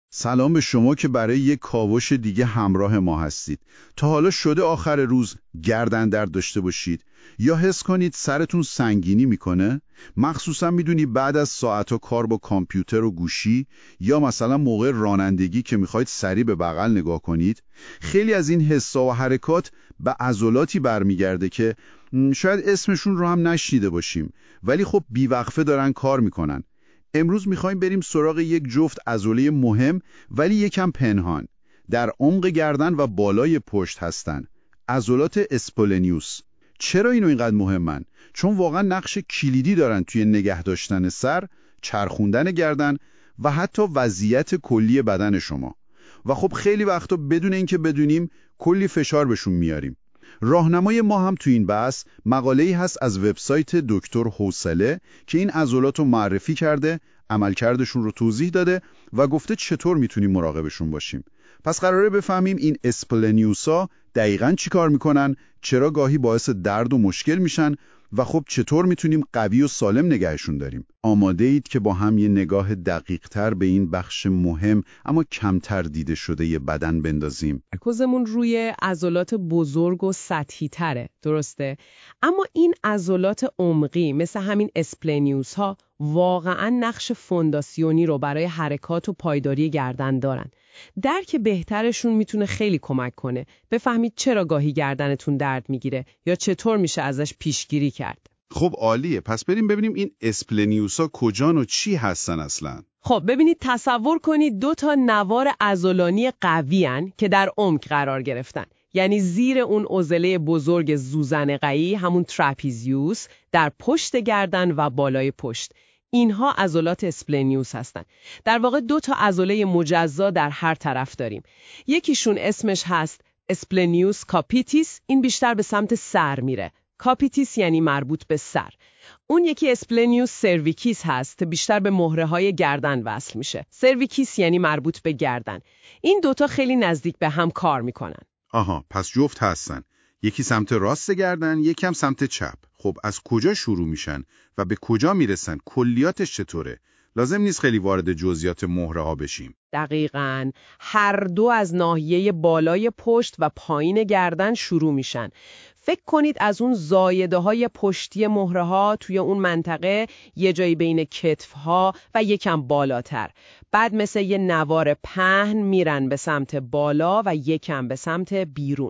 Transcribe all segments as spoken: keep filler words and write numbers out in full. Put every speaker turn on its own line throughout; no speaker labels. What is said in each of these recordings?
سلام به شما که برای یک کاوش دیگه همراه ما هستید. تا حالا شده آخر روز گردن درد داشته باشید یا حس کنید سرتون سنگینی میکنه؟ مخصوصا میدونی بعد از ساعتها کار با کامپیوتر و گوشی یا مثلا موقع رانندگی که میخواید سریع به بغل نگاه کنید. خیلی از این حسا و حرکات به عضلاتی برمیگرده که شاید اسمشون رو هم نشنیده باشیم، ولی خب بیوقفه دارن کار میکنن. امروز میخوایم بریم سراغ یک جفت عضله مهم ولی یکم پنهان. در عمق گردن و بالای پشت هستن. عضلات اسپولنیوس. چرا اینو اینقدر مهمن؟ چون واقعا نقش کلیدی دارن توی نگه داشتن سر، چرخوندن گردن و حتی وضعیت کلی بدن شما. و خب خیلی وقتا بدون اینکه بدونیم کلی فشار بهشون میاریم. راهنمای ما هم تو این بحث مقاله‌ای هست از وبسایت دکتر حوصله که این عضلات رو معرفی کرده، عملکردشون رو توضیح داده و گفته چطور میتونیم مراقبشون باشیم. پس قراره بفهمیم این اسپلنیوسا دقیقاً چی کار میکنن، چرا گاهی باعث درد و مشکل میشن و خب چطور میتونیم قوی و سالم نگهشون داریم. آماده اید که با هم یه نگاه دقیق تر به این بخش مهم اما کمتر دیده شده ی بدن بندازیم؟
تمرکزمون روی عضلات بزرگ و سطحی تره، درسته؟ اما این عضلات عمقی مثل همین اسپلنیوس ها واقعاً نقش فونداسیونی رو برای حرکات و پایداری گردن دارن. درک بهترشون میتونه خیلی کمک کنه. بفهمید چرا گاهی گردنتون درد میگیره یا چطور میشه ازش پیشگیری کرد.
خب عالیه. پس بریم ببینیم این اسپلنیوسا کجان و چی هستن اصلاً.
خب ببینید، تصور کنید دو تا نوار عضلانی قوی هن که در عمق قرار گرفتن. یعنی زیر اون عضله بزرگ زوزنقه‌ای، همون تراپیزیوس، در پشت گردن و بالای پشت. اینها عضلات اسپلنیوس هستن. در واقع دو تا عضله مجزا در هر طرف داریم. یکیشون اسمش هست اسپلنیوس کاپیتیس، این بیشتر به سمت سر میره. کاپیتیس یعنی مربوط به سر. اون یکی اسپلنیوس سرویکیس هست، بیشتر به مهره‌های گردن وصل میشه. سرویکیس یعنی مربوط به گردن. این دوتا خیلی نزدیک به هم کار میکنن.
آها، پس جفت هستن. یکی سمت راست گردن، یکی هم سمت چپ. خب از کجا شروع میشن و به کجا میرسن؟ کلیاتش چطوره؟ لازم نیست خیلی وارد جزئیات مهره ها بشیم.
دقیقاً. هر دو از ناحیه بالای پشت و پایین گردن شروع میشن. فکر کنید از اون زایده های پشتی مهره ها توی اون منطقه یه جایی بین کتف ها و یکم بالاتر. بعد مثل یه نوار پهن میرن به سمت بالا و یکم به سمت بیرون.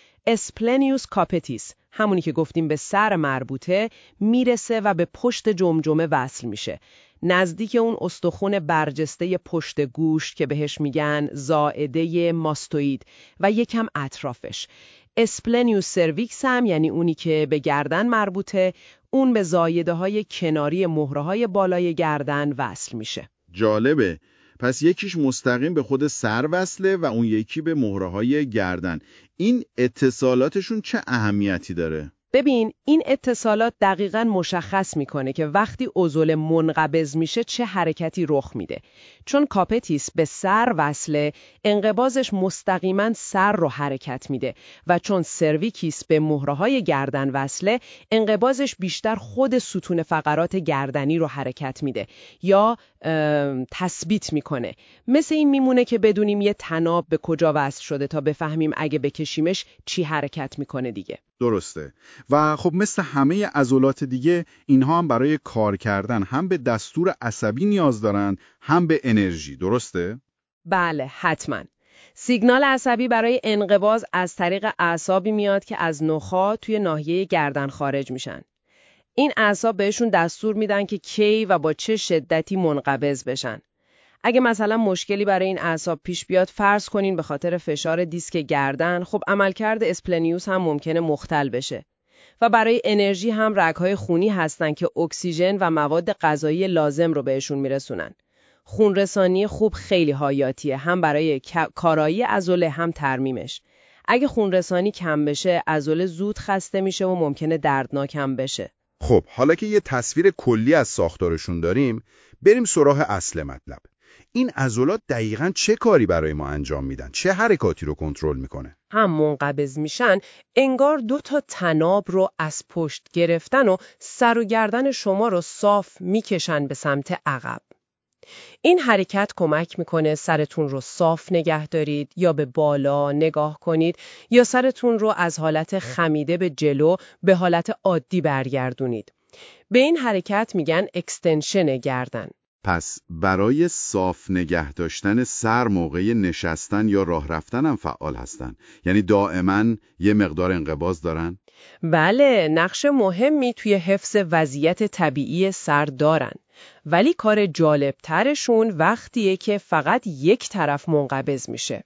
اسپلنیوس کاپیتیس، همونی که گفتیم به سر مربوطه، میرسه و به پشت جمجمه وصل میشه. نزدیک اون استخوان برجسته پشت گوش که بهش میگن زائده ماستوئید و یکم اطرافش. اسپلنیوس سرویکس هم یعنی اونی که به گردن مربوطه، اون به زایده های کناری مهره های بالای گردن وصل میشه.
جالبه. پس یکیش مستقیم به خود سر وصله و اون یکی به مهره های گردن. این اتصالاتشون چه اهمیتی داره؟
ببین، این اتصالات دقیقاً مشخص میکنه که وقتی عضله منقبض میشه چه حرکتی رخ میده. چون کاپیتیس به سر وصله، انقباضش مستقیما سر رو حرکت میده و چون سرویکیس به مهره‌های گردن وصله، انقباضش بیشتر خود ستون فقرات گردنی رو حرکت میده یا تثبیت میکنه. مثل این میمونه که بدونیم یه طناب به کجا وصل شده تا بفهمیم اگه بکشیمش چی حرکت میکنه دیگه.
درسته. و خب مثل همه عضلات دیگه اینها هم برای کار کردن هم به دستور عصبی نیاز دارن، هم به انرژی، درسته؟
بله، حتما. سیگنال عصبی برای انقباض از طریق اعصابی میاد که از نخاع توی ناحیه گردن خارج میشن. این اعصاب بهشون دستور میدن که کی و با چه شدتی منقبض بشن. اگه مثلا مشکلی برای این اعصاب پیش بیاد، فرض کنین به خاطر فشار دیسک گردن، خب عملکرد اسپلنیوس هم ممکنه مختل بشه. و برای انرژی هم رگ‌های خونی هستن که اکسیژن و مواد غذایی لازم رو بهشون میرسونن. خونرسانی خوب خیلی حیاتیه، هم برای کارایی عضله هم ترمیمش. اگه خونرسانی کم بشه، عضله زود خسته میشه و ممکنه دردناک هم بشه.
خب حالا که یه تصویر کلی از ساختارشون داریم، بریم سراغ اصل مطلب. این عضلات دقیقاً چه کاری برای ما انجام میدن؟ چه حرکاتی رو کنترل میکنه؟
هم منقبض میشن، انگار دو تا طناب رو از پشت گرفتن و سر و گردن شما رو صاف میکشن به سمت عقب. این حرکت کمک میکنه سرتون رو صاف نگه دارید یا به بالا نگاه کنید یا سرتون رو از حالت خمیده به جلو به حالت عادی برگردونید. به این حرکت میگن اکستنشن گردن.
پس برای صاف نگه داشتن سر موقع نشستن یا راه رفتن هم فعال هستن. یعنی دائما یه مقدار انقباض دارن؟
بله، نقش مهمی توی حفظ وضعیت طبیعی سر دارن. ولی کار جالبترشون وقتیه که فقط یک طرف منقبض میشه.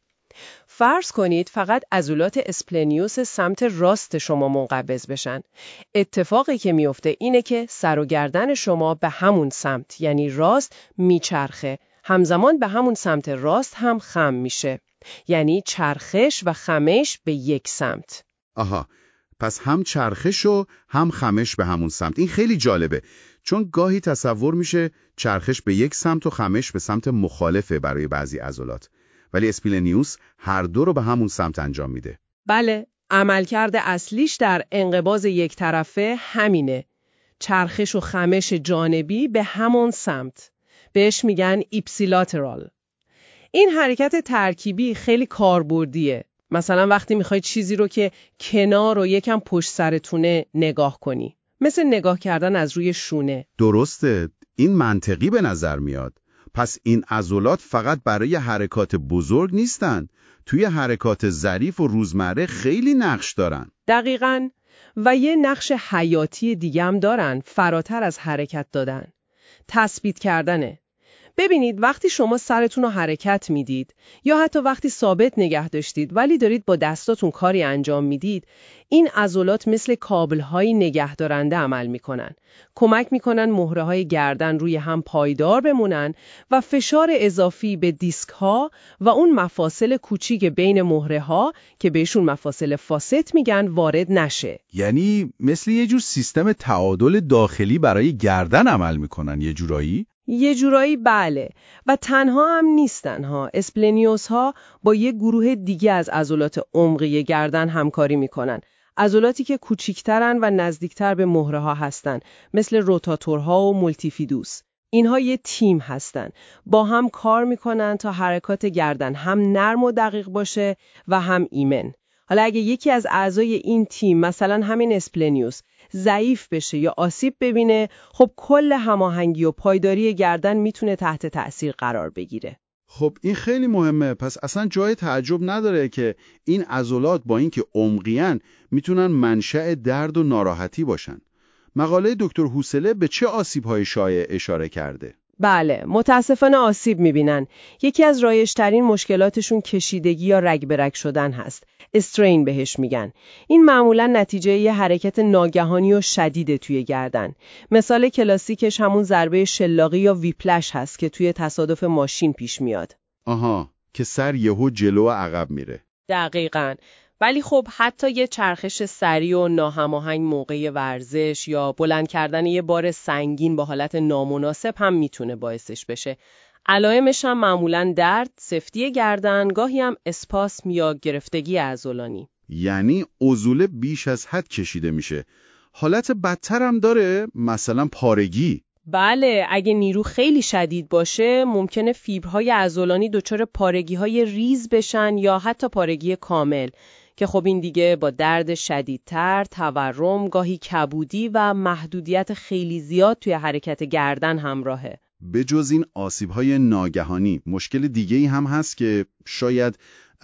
فرض کنید فقط عضلات اسپلنیوس سمت راست شما منقبض بشن. اتفاقی که میفته اینه که سر و گردن شما به همون سمت، یعنی راست، میچرخه. همزمان به همون سمت راست هم خم میشه. یعنی چرخش و خمش به یک سمت.
آها، پس هم چرخش و هم خمش به همون سمت. این خیلی جالبه، چون گاهی تصور میشه چرخش به یک سمت و خمش به سمت مخالفه برای بعضی عضلات. ولی اسپلنیوس هر دو رو به همون سمت انجام میده.
بله، عملکرد اصلیش در انقباض یک طرفه همینه. چرخش و خمش جانبی به همون سمت. بهش میگن ایپسیلاترال. این حرکت ترکیبی خیلی کاربردیه. مثلا وقتی میخوای چیزی رو که کنار و یکم پشت سرتونه نگاه کنی. مثل نگاه کردن از روی شونه.
درسته، این منطقی به نظر میاد. پس این عضلات فقط برای حرکات بزرگ نیستن. توی حرکات ظریف و روزمره خیلی نقش دارن.
دقیقاً. و یه نقش حیاتی دیگه هم دارن، فراتر از حرکت دادن. تثبیت کردنه. ببینید وقتی شما سرتون رو حرکت میدید یا حتی وقتی ثابت نگه داشتید ولی دارید با دستاتون کاری انجام میدید، این عضلات مثل کابل‌های نگهدارنده عمل میکنن. کمک میکنن مهره‌های گردن روی هم پایدار بمونن و فشار اضافی به دیسک‌ها و اون مفاصل کوچیک بین مهره‌ها که بهشون مفاصل فاست میگن وارد نشه.
یعنی مثل یه جور سیستم تعادل داخلی برای گردن عمل میکنن یه جورایی؟
یه جورایی بله. و تنها هم نیستن ها. اسپلنیوس ها با یه گروه دیگه از عضلات عمقی گردن همکاری میکنن. عضلاتی که کوچیکترن و نزدیکتر به مهره ها هستن، مثل روتاتورها و مولتیفیدوس. اینها یه تیم هستن. با هم کار میکنن تا حرکات گردن هم نرم و دقیق باشه و هم ایمن. حالا اگه یکی از اعضای این تیم، مثلا همین اسپلنیوس، ضعیف بشه یا آسیب ببینه، خب کل هماهنگی و پایداری گردن میتونه تحت تأثیر قرار بگیره.
خب این خیلی مهمه. پس اصلا جای تعجب نداره که این عضلات با اینکه عمقی‌اند میتونن منشأ درد و ناراحتی باشن. مقاله دکتر حوصله به چه آسیب‌های شایع اشاره کرده؟
بله، متاسفانه آسیب میبینن. یکی از رایج‌ترین مشکلاتشون کشیدگی یا رگ به رگ شدن هست. استرین بهش میگن. این معمولا نتیجه یه حرکت ناگهانی و شدیده توی گردن. مثال کلاسیکش همون ضربه شلاقی یا ویپلش هست که توی تصادف ماشین پیش میاد.
آها، که سر یهو جلو و عقب میره.
دقیقاً. ولی خب حتی یه چرخش سریع و ناهماهنگ موقع ورزش یا بلند کردن یه بار سنگین با حالت نامناسب هم میتونه باعثش بشه. علائمش هم معمولاً درد، سفتی گردن، گاهی هم اسپاسم یا گرفتگی عضلانی.
یعنی عضله بیش از حد کشیده میشه. حالت بدتر هم داره، مثلا پارگی.
بله، اگه نیرو خیلی شدید باشه ممکنه فیبرهای عضلانی دچار پارگی‌های ریز بشن یا حتی پارگی کامل، که خب این دیگه با درد شدیدتر، تورم، گاهی کبودی و محدودیت خیلی زیاد توی حرکت گردن همراهه.
به جز این آسیب‌های ناگهانی مشکل دیگه‌ای هم هست که شاید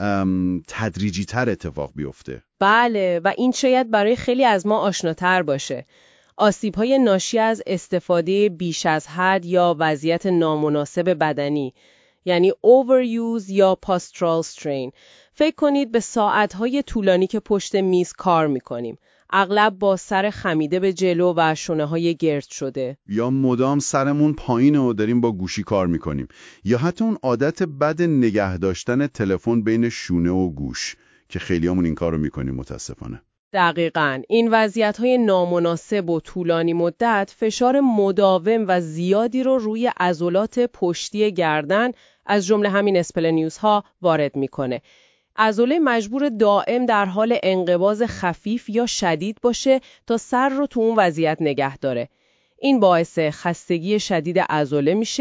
تدریجی تر اتفاق بیفته.
بله، و این شاید برای خیلی از ما آشناتر باشه. آسیب‌های ناشی از استفاده بیش از حد یا وضعیت نامناسب بدنی، یعنی overuse یا postural strain. فکر کنید به ساعت‌های طولانی که پشت میز کار می‌کنیم، اغلب با سر خمیده به جلو و شونه‌های گرد شده.
یا مدام سرمون پایینه و داریم با گوشی کار می‌کنیم. یا حتی اون عادت بد نگه داشتن تلفن بین شونه و گوش که خیلیامون این کارو می‌کنیم متاسفانه.
دقیقاً. این وضعیت‌های نامناسب و طولانی مدت فشار مداوم و زیادی رو روی عضلات پشتی گردن از جمله همین اسپلنیوس ها وارد میکنه. عضله مجبور دائم در حال انقباض خفیف یا شدید باشه تا سر رو تو اون وضعیت نگه داره. این باعث خستگی شدید عضله میشه،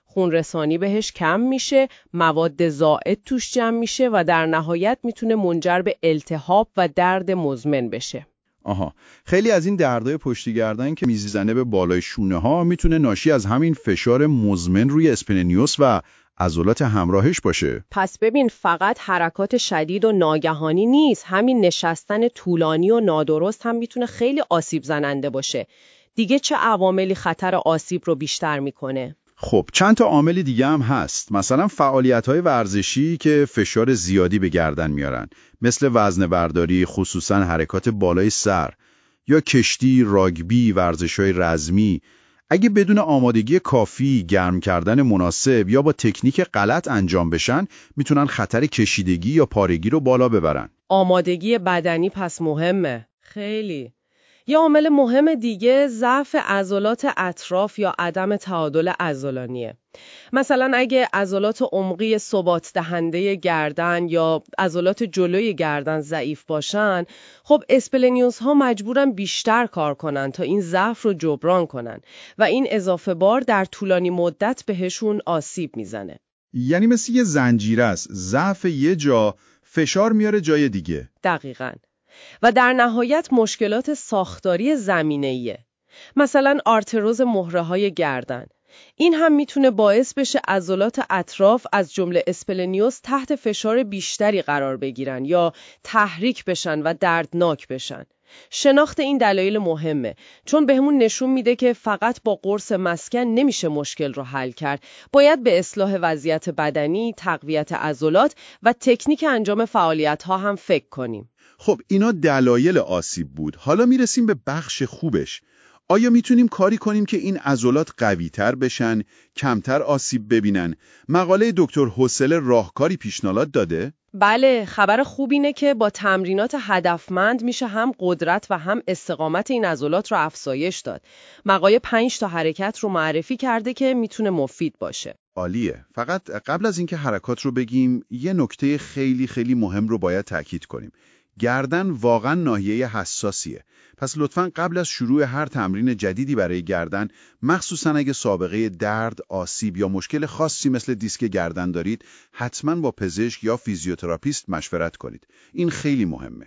خون رسانی بهش کم میشه، مواد زائد توش جمع میشه و در نهایت میتونه منجر به التهاب و درد مزمن بشه.
آها، خیلی از این دردهای پشت گردن که میزنه به بالای شونه ها میتونه ناشی از همین فشار مزمن روی اسپلنیوس و عضلات همراهش باشه.
پس ببین فقط حرکات شدید و ناگهانی نیست، همین نشستن طولانی و نادرست هم میتونه خیلی آسیب زننده باشه. دیگه چه عواملی خطر آسیب رو بیشتر میکنه؟
خب چند تا عامل دیگه هم هست، مثلا فعالیت‌های ورزشی که فشار زیادی به گردن میارن، مثل وزنه برداری، خصوصا حرکات بالای سر، یا کشتی، راگبی، ورزش‌های رزمی. اگه بدون آمادگی کافی، گرم کردن مناسب یا با تکنیک غلط انجام بشن، میتونن خطر کشیدگی یا پارگی رو بالا ببرن.
آمادگی بدنی پس مهمه. خیلی. یه عامل مهم دیگه ضعف عضلات اطراف یا عدم تعادل عضلانیه. مثلا اگه عضلات عمقی ثبات دهنده گردن یا عضلات جلوی گردن ضعیف باشن، خب اسپلنیوس ها مجبورن بیشتر کار کنن تا این ضعف رو جبران کنن و این اضافه بار در طولانی مدت بهشون آسیب میزنه.
یعنی مثل یه زنجیره است، ضعف یه جا فشار میاره جای دیگه.
دقیقاً. و در نهایت مشکلات ساختاری زمینه‌ایه. مثلا آرتروز مهره‌های گردن. این هم میتونه باعث بشه عضلات اطراف از جمله اسپلنیوس تحت فشار بیشتری قرار بگیرن یا تحریک بشن و دردناک بشن. شناخت این دلایل مهمه، چون بهمون نشون میده که فقط با قرص مسکن نمیشه مشکل رو حل کرد. باید به اصلاح وضعیت بدنی، تقویت عضلات و تکنیک انجام فعالیت‌ها هم فکر کنیم.
خب اینا دلایل آسیب بود. حالا میرسیم به بخش خوبش. آیا میتونیم کاری کنیم که این عضلات قوی‌تر بشن، کمتر آسیب ببینن؟ مقاله دکتر حوصله راهکاری پیشنهاد داده؟
بله، خبر خوب اینه که با تمرینات هدفمند میشه هم قدرت و هم استقامت این عضلات رو افزایش داد. مقاله پنج تا حرکت رو معرفی کرده که میتونه مفید باشه.
عالیه. فقط قبل از اینکه حرکات رو بگیم، یه نکته خیلی خیلی مهم رو باید تاکید کنیم. گردن واقعا ناحیه حساسیه. پس لطفاً قبل از شروع هر تمرین جدیدی برای گردن، مخصوصاً اگه سابقه درد، آسیب یا مشکل خاصی مثل دیسک گردن دارید، حتماً با پزشک یا فیزیوتراپیست مشورت کنید. این خیلی مهمه.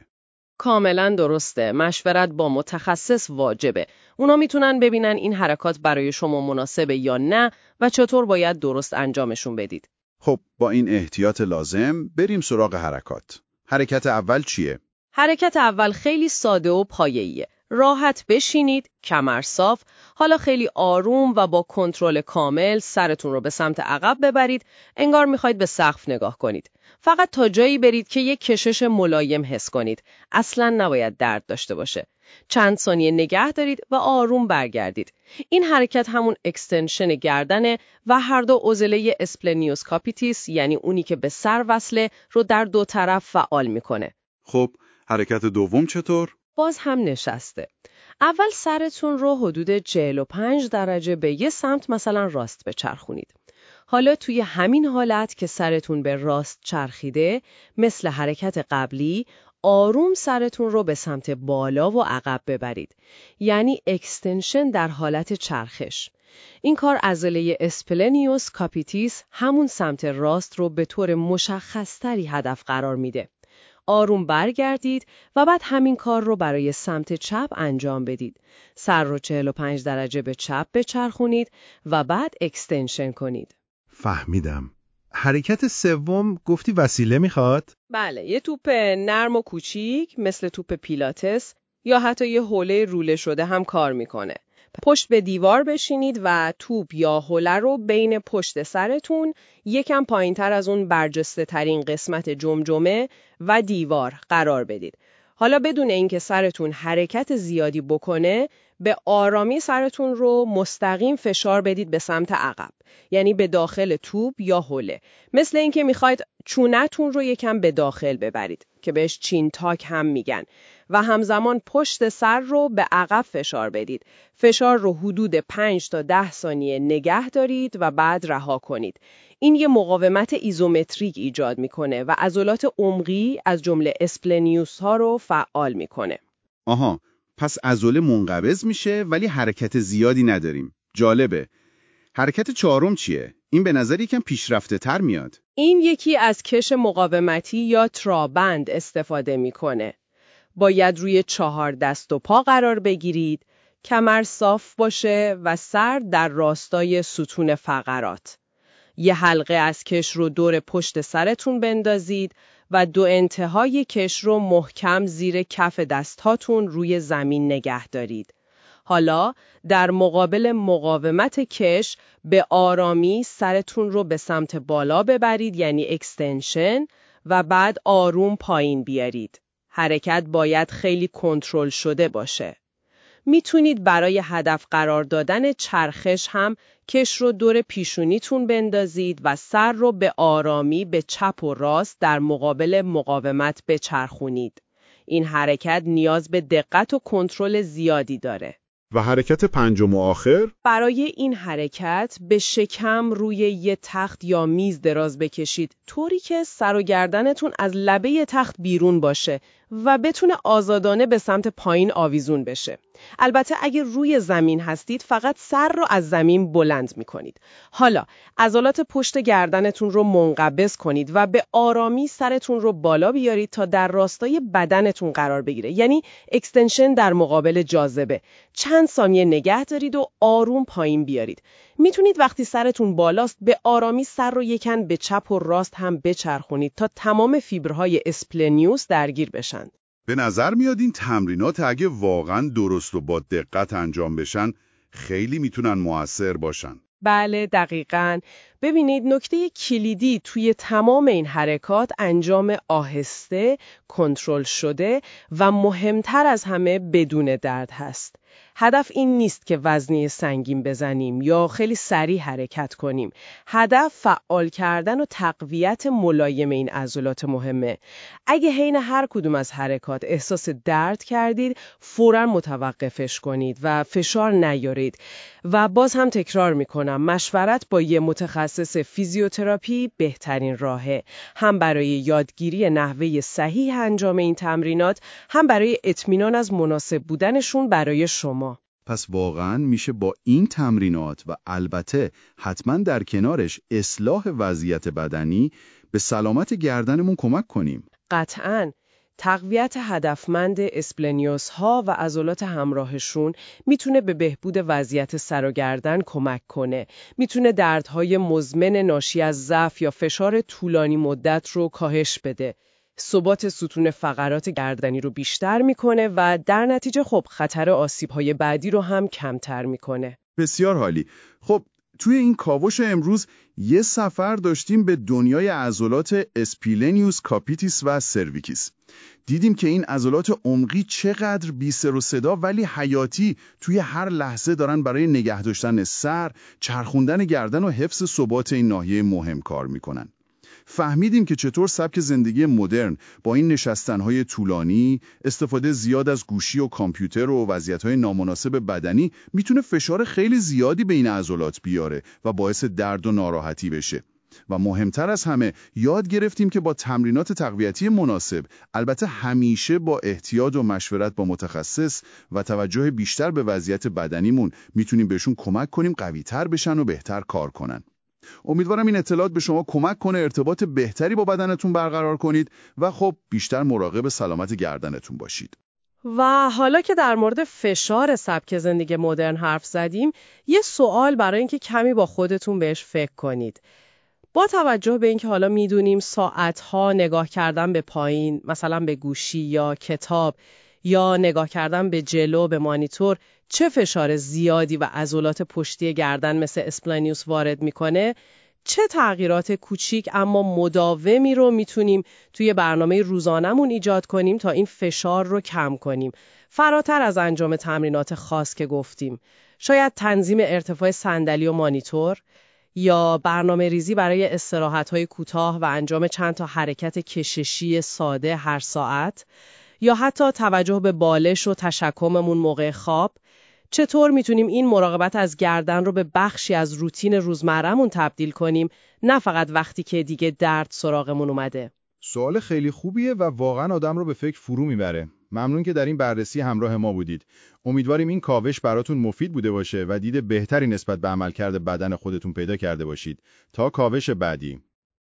کاملا درسته. مشورت با متخصص واجبه. اونا میتونن ببینن این حرکات برای شما مناسبه یا نه و چطور باید درست انجامشون بدید.
خب با این احتیاط لازم بریم سراغ حرکات. حرکت اول چیه؟
حرکت اول خیلی ساده و پایه‌ایه. راحت بشینید، کمر صاف، حالا خیلی آروم و با کنترل کامل سرتون رو به سمت عقب ببرید، انگار میخواید به سقف نگاه کنید. فقط تا جایی برید که یک کشش ملایم حس کنید. اصلاً نباید درد داشته باشه. چند ثانیه نگه دارید و آروم برگردید. این حرکت همون اکستنشن گردنه و هر دو عضله اسپلنیوس کاپیتیس، یعنی اونی که به سر وصله، رو در دو طرف فعال میکنه.
خب حرکت دوم چطور؟
باز هم نشسته. اول سرتون رو حدود چهل و پنج درجه به یه سمت مثلا راست بچرخونید. حالا توی همین حالت که سرتون به راست چرخیده، مثل حرکت قبلی، آروم سرتون رو به سمت بالا و عقب ببرید. یعنی اکستنشن در حالت چرخش. این کار عضله اسپلنیوس کاپیتیس، همون سمت راست، رو به طور مشخصتری هدف قرار میده. آروم برگردید و بعد همین کار رو برای سمت چپ انجام بدید. سر رو چهل و پنج درجه به چپ بچرخونید و بعد اکستنشن کنید.
فهمیدم. حرکت سوم گفتی وسیله میخواد؟
بله، یه توپ نرم و کوچیک مثل توپ پیلاتس یا حتی یه حوله روله شده هم کار میکنه. پشت به دیوار بشینید و توپ یا حوله رو بین پشت سرتون یکم پایینتر از اون برجسته ترین قسمت جمجمه و دیوار قرار بدید. حالا بدون اینکه سرتون حرکت زیادی بکنه، به آرامی سرتون رو مستقیم فشار بدید به سمت عقب، یعنی به داخل توپ یا حوله، مثل اینکه میخواید چونتون رو یکم به داخل ببرید که بهش چین تاک هم میگن، و همزمان پشت سر رو به عقب فشار بدید. فشار رو حدود پنج تا ده ثانیه نگه دارید و بعد رها کنید. این یه مقاومت ایزومتریک ایجاد میکنه و عضلات عمقی از جمله اسپلنیوس ها رو فعال میکنه.
آها، پس عضله منقبض میشه ولی حرکت زیادی نداریم. جالبه. حرکت چهارم چیه؟ این به نظر یکم پیشرفته تر میاد.
این یکی از کش مقاومتی یا ترابند استفاده میکنه. باید روی چهار دست و پا قرار بگیرید، کمر صاف باشه و سر در راستای ستون فقرات. یه حلقه از کش رو دور پشت سرتون بندازید و دو انتهای کش رو محکم زیر کف دستهاتون روی زمین نگه دارید. حالا در مقابل مقاومت کش به آرامی سرتون رو به سمت بالا ببرید، یعنی اکستنشن، و بعد آروم پایین بیارید. حرکت باید خیلی کنترل شده باشه. میتونید برای هدف قرار دادن چرخش هم کش رو دور پیشونیتون بندازید و سر رو به آرامی به چپ و راست در مقابل مقاومت بچرخونید. این حرکت نیاز به دقت و کنترل زیادی داره.
و حرکت پنجم و آخر؟
برای این حرکت به شکم روی یه تخت یا میز دراز بکشید، طوری که سر و گردنتون از لبه تخت بیرون باشه و بتونه آزادانه به سمت پایین آویزون بشه. البته اگه روی زمین هستید فقط سر رو از زمین بلند می‌کنید. حالا عضلات پشت گردنتون رو منقبض کنید و به آرامی سرتون رو بالا بیارید تا در راستای بدنتون قرار بگیره، یعنی اکستنشن در مقابل جاذبه. چند ثانیه نگه دارید و آروم پایین بیارید. میتونید وقتی سرتون بالاست به آرامی سر رو یکن به چپ و راست هم بچرخونید تا تمام فیبرهای اسپلنیوس درگیر بشن.
به نظر میاد این تمرینات اگه واقعا درست و با دقت انجام بشن خیلی میتونن مؤثر باشن.
بله دقیقاً. ببینید نکته کلیدی توی تمام این حرکات انجام آهسته، کنترل شده و مهمتر از همه بدون درد هست. هدف این نیست که وزنی سنگین بزنیم یا خیلی سریع حرکت کنیم. هدف فعال کردن و تقویت ملایم این عضلات مهمه. اگه حین هر کدوم از حرکات احساس درد کردید، فوراً متوقفش کنید و فشار نیارید. و باز هم تکرار میکنم، مشورت با یه متخصص فیزیوتراپی بهترین راهه، هم برای یادگیری نحوه صحیح انجام این تمرینات، هم برای اطمینان از مناسب بودنشون برای شما.
پس واقعاً میشه با این تمرینات و البته حتما در کنارش اصلاح وضعیت بدنی به سلامت گردنمون کمک کنیم.
قطعاً. تقویت هدفمند اسپلنیوس ها و عضلات همراهشون میتونه به بهبود وضعیت سر و گردن کمک کنه. میتونه دردهای مزمن ناشی از ضعف یا فشار طولانی مدت رو کاهش بده. ثبات ستون فقرات گردنی رو بیشتر میکنه و در نتیجه خب خطر آسیب‌های بعدی رو هم کمتر میکنه.
بسیار عالی. خب توی این کاوش امروز یه سفر داشتیم به دنیای عضلات اسپلنیوس کاپیتیس و سرویکیس. دیدیم که این عضلات عمقی چقدر بی سر و صدا ولی حیاتی توی هر لحظه دارن برای نگه داشتن سر، چرخوندن گردن و حفظ ثبات این ناحیه مهم کار میکنن. فهمیدیم که چطور سبک زندگی مدرن با این نشستنهای طولانی، استفاده زیاد از گوشی و کامپیوتر و وضعیتهای نامناسب بدنی میتونه فشار خیلی زیادی به این عضلات بیاره و باعث درد و ناراحتی بشه. و مهمتر از همه یاد گرفتیم که با تمرینات تقویتی مناسب، البته همیشه با احتیاط و مشورت با متخصص و توجه بیشتر به وضعیت بدنیمون، میتونیم بهشون کمک کنیم قوی‌تر بشن و بهتر کار کنن. امیدوارم این اطلاعات به شما کمک کنه ارتباط بهتری با بدنتون برقرار کنید و خب بیشتر مراقب سلامت گردنتون باشید.
و حالا که در مورد فشار سبک زندگی مدرن حرف زدیم، یه سوال برای اینکه کمی با خودتون بهش فکر کنید. با توجه به اینکه حالا میدونیم ساعتها نگاه کردن به پایین، مثلا به گوشی یا کتاب، یا نگاه کردن به جلو به مانیتور چه فشار زیادی و عضلات پشتی گردن مثل اسپلنیوس وارد میکنه، چه تغییرات کوچیک اما مداومی رو میتونیم توی برنامه روزانمون ایجاد کنیم تا این فشار رو کم کنیم، فراتر از انجام تمرینات خاص که گفتیم. شاید تنظیم ارتفاع صندلی و مانیتور، یا برنامه ریزی برای استراحت‌های کوتاه و انجام چند تا حرکت کششی ساده هر ساعت، یا حتی توجه به بالش و تشکممون موقع خواب. چطور میتونیم این مراقبت از گردن رو به بخشی از روتین روزمره‌مون تبدیل کنیم، نه فقط وقتی که دیگه درد سراغمون اومده؟
سوال خیلی خوبیه و واقعا آدم رو به فکر فرو میبره.
ممنون که در این بررسی همراه ما بودید. امیدواریم این کاوش براتون مفید بوده باشه و دید بهتری نسبت به عملکرد بدن خودتون پیدا کرده باشید. تا کاوش بعدی.